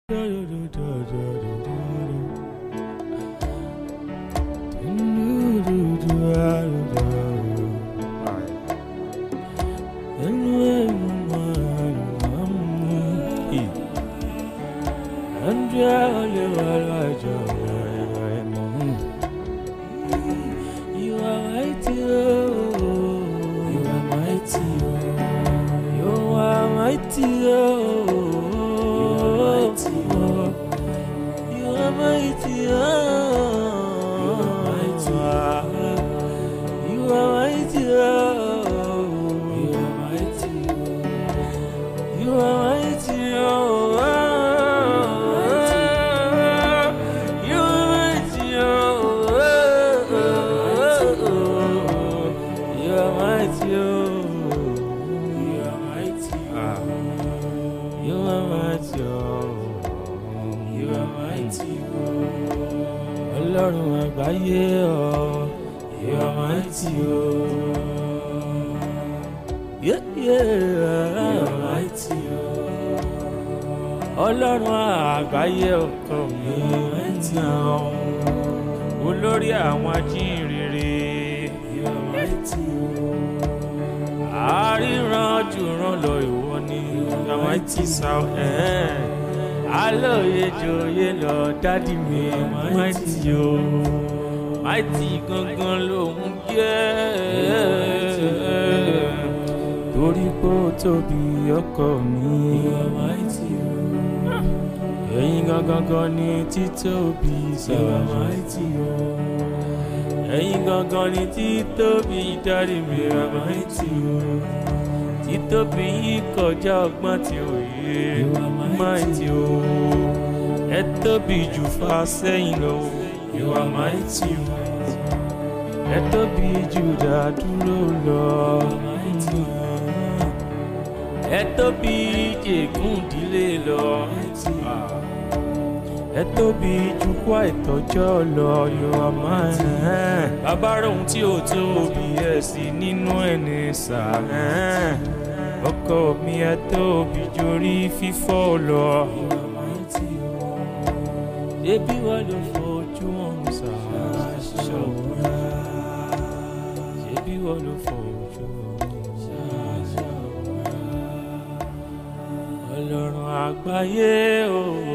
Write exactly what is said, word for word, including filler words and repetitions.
Títóbi sàmáìtì o, ẹ̀yin gangan ni títóbi dárí mi àmáìtì o, títóbi yìí kọjá ọgbọ́n tí òye àmáìtì o, ẹ tóbi jù fà sẹ́yìn lọ àmáìtì o, ẹ tóbi jù dádúró lọ àmáìtì o, ẹ tóbi jègún ìdílé lọ àmáìtì o. Ẹ tóbi jù kó àìtọ́jọ́ lọ you are mine. Bàbá rẹ̀ ohun tí ó tóbi ẹ̀ sí nínú ẹni sàárẹ̀. Ọkọ mi ẹ tóbi jórí fífọ́ lọ. Ebi wà ló fojú ọ̀hún ṣàṣọ. Ebi wà ló fojú ọ̀hún ṣàṣọ. Ọlọ́run àgbáyé o.